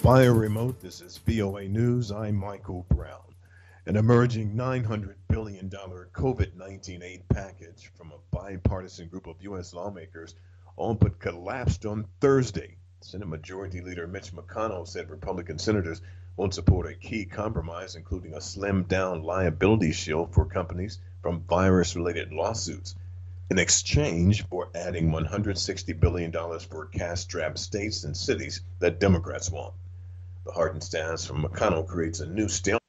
Via remote, this is VOA News. I'm Michael Brown. An emerging $900 billion COVID-19 aid package from a bipartisan group of U.S. lawmakers all but collapsed on Thursday. Senate Majority Leader Mitch McConnell said Republican senators won't support a key compromise, including a slimmed-down liability shield for companies from virus-related lawsuits, in exchange for adding $160 billion for cash-strapped states and cities that Democrats want. The hardened stance from McConnell creates a new stalemate